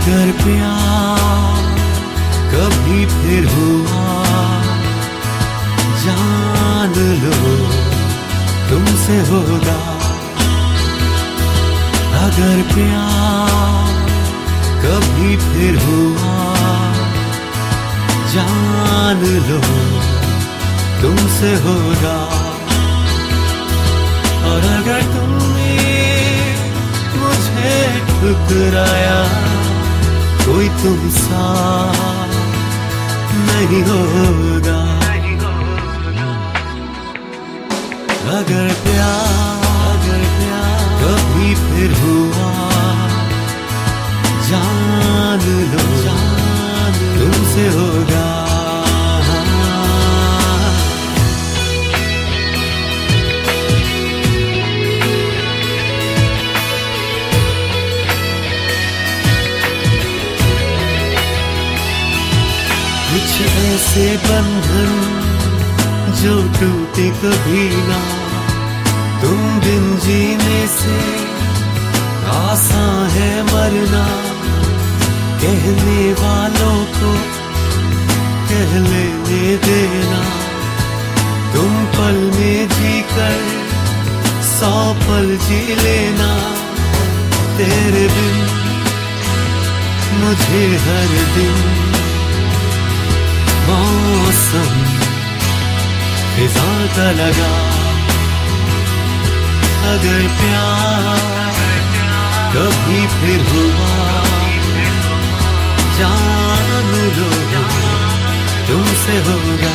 अगर प्यार कभी फिर हुआ, जान लो तुमसे होगा। अगर प्यार कभी फिर हुआ, जान लो तुमसे होगा। और अगर तुमने मुझे ठुकराया, कोई तुमसा नहीं होगा। अगर प्यार कभी फिर हुआ, जान लो तुमसे होगा। कुछ ऐसे बंधन जो टूटे कभी ना, तुम बिन जीने से आसान है मरना। कहने वालों को कह लेने देना, तुम पल में जीकर 100 पल जी लेना। तेरे बिन मुझे हर दिन मौसम खिज़ा का लगा। अगर प्यार कभी फिर हुआ, जान लो तुमसे होगा।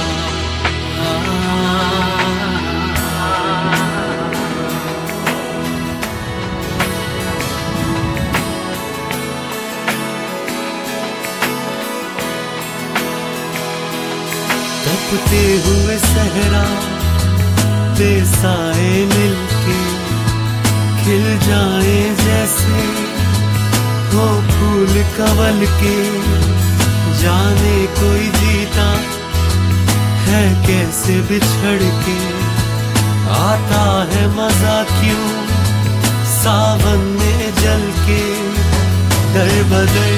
तपते हुए सहरा पे साए मिलके खिल जाए जैसे हो फूल कवल के। जाने कोई जीता है कैसे बिछड़ के, आता है मजा क्यों सावन में जल के। दर बदर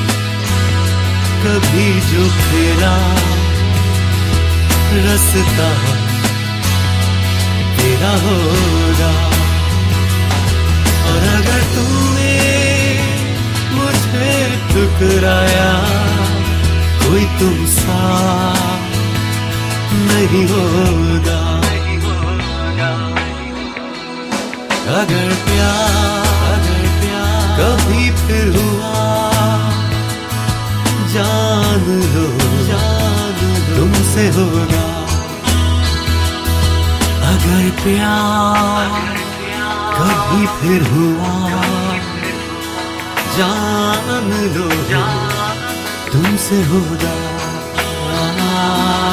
कभी जो फेरा, रास्ता तेरा होगा। और अगर तूने मुझे ठुकराया, कोई तुमसा नहीं होगा। अगर प्यार कभी फिर हुआ, जान लो तुमसे होगा। अगर प्यार कभी फिर हुआ, जान लो तुमसे होगा।